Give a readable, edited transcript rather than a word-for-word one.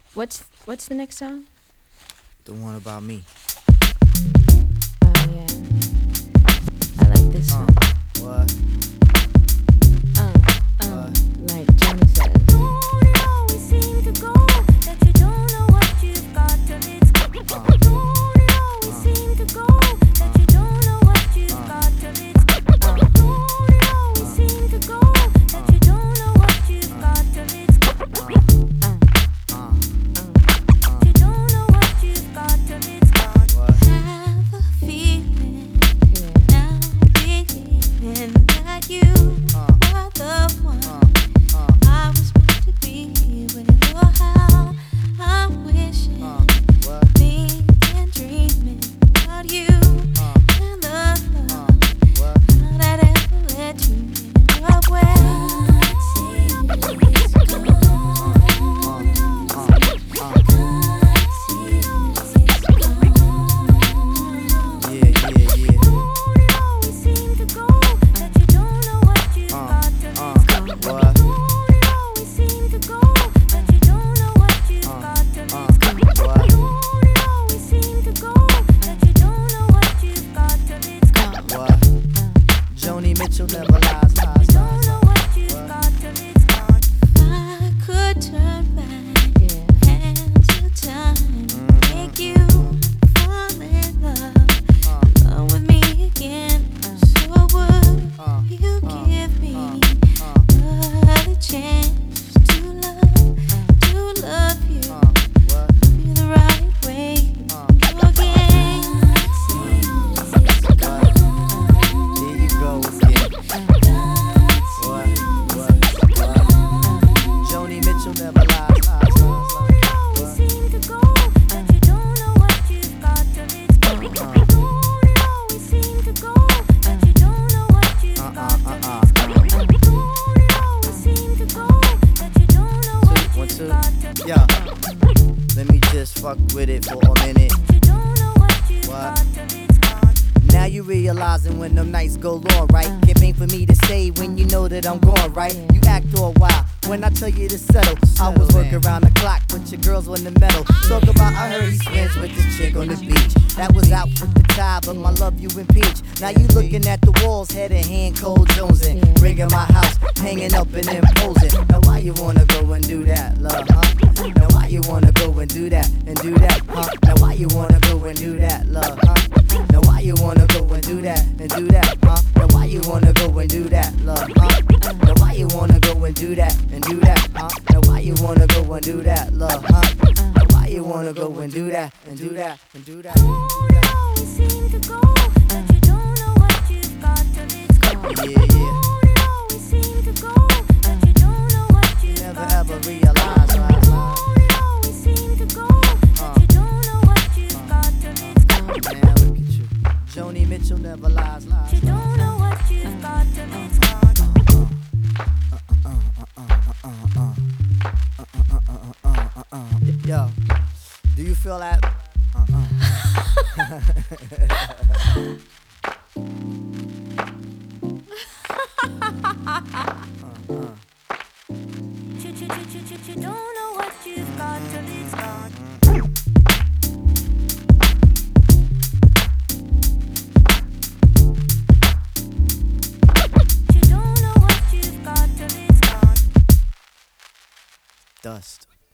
What's the next song? The one about me. Oh yeah, I like this one. What? Like Johnny said. Don't it always seem to go that you don't know what you've got till it's gone? Don't it always seem to go that you don't know what you've got till it's gone? Don't it always seem to go that you don't know what you've got till it's gone? You don't know what you've got till it's gone. Have a feeling now, believing that you are the one I was meant to be with. Oh, how I'm wishing, thinking, dreaming about you and the love that ever led you in your way. Joni Mitchell never lies, lies, lies. I could turn back and to time, make you fall in love with me again. So would you give me another chance to love you the right way again? Here you go again. Joni Mitchell never lies, lies, lies, lies. Seem to go that you don't know what you've got till it's gone. Don't it always seem to go that you don't know what you've got till it's gone? Don't it always seem to go that you don't know what One, you've two. got till it's Yeah. gone? Let me just fuck with it for a minute. You don't know what you've What? got till it's gone. Now you realizing when them nights go long, right? Can't for me to say when you know that I'm gone, right? You act all wild when I tell you to settle. I was working around the clock, but your girls on the metal. Talk about I heard he's friends with this chick on the beach. That was out with the tie, but my love you impeach. Now you looking at the walls, head in hand, cold jonesing. Ringing my house, hanging up and imposing. Now why you wanna go and do that, love, huh? Now why you wanna go and do that, huh? Now why you wanna go and do that, love, huh? Now why you wanna go and do that, huh? Now why you wanna go and do that, love, huh? Now why you wanna go and do that, huh? Now why you wanna go and do that, love, huh? Now why you wanna go and do that, and do that, and do that, and do Don't it that? always seem to go that you don't know what you've got till it's gone? Yeah, yeah. Don't it always seem to go that you don't know what you've Never got ever till it's realize, gone? lies, lies. Don't it always seem to go that you don't know what you've got till it's gone? Man, look at you. Joni Mitchell never lies, lies. You don't know what you've got till it's gone. Yo, do you feel that? You don't know what you've got till it's gone. You don't know what you've got till it's gone. Dust.